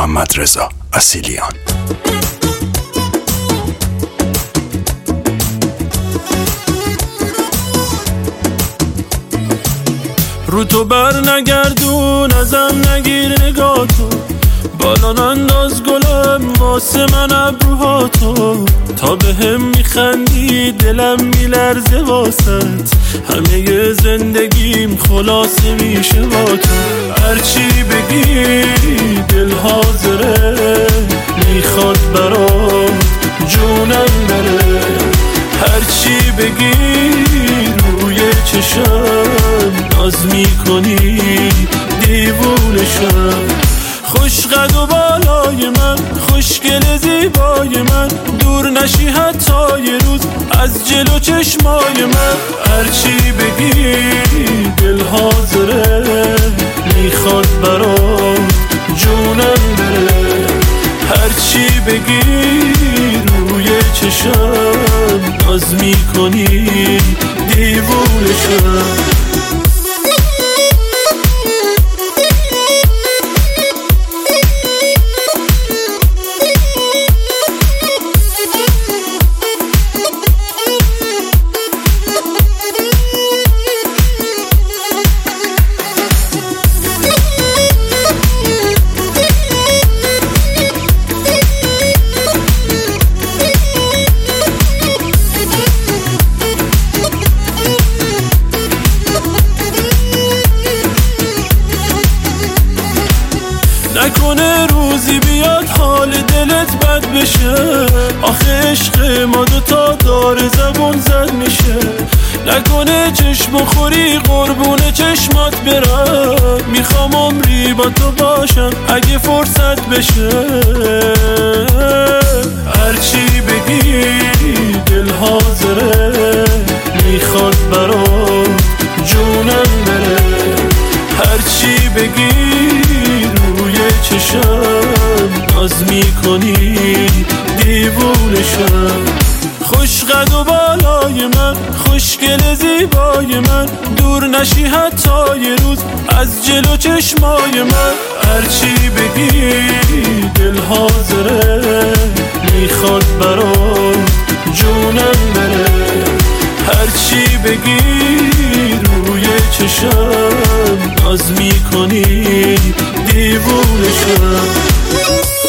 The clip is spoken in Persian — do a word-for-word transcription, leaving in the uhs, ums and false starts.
محمد رضا اصیلیان. رو تو بر نگردون ازم نگیر نگاه تو، بالان انداز گلم واسه من ابروها تو، تا به هم میخندی دلم میلرزه واسط، همه زندگیم خلاصه میشه با تو. هرچی بگی دل حاضره، میخواد برات جونم بره، هرچی بگی روی چشم ناز میکنی دیوونشم. خوش قد و بالای من، خوشگل زیبای من، دور نشی حتی یه روز از جلو چشمای من. هرچی بگی دل حاضره، میخواد برات جونم بره، هرچی بگی روی چشم ناز میکنی دیوونشم. نکنه روزی بیاد حال دلت بد بشه، آخه عشق ما دوتا داره زبون زد میشه. نکنه چشم خوری قربون چشمات برم، میخوام عمری با تو باشم اگه فرصت بشه. هرچی بگی دل حاضره، میخواد برات جونم بره، هرچی بگی چشم ناز میکنی دیوونشم. خوش قد و بالای من، خوشگل زیبای من، دور نشی حتی یه روز از جلو چشمای من. هرچی بگی دل حاضره، میخواد برات جونم بره، هرچی بگی روی چشم ناز میکنی دیوونشم.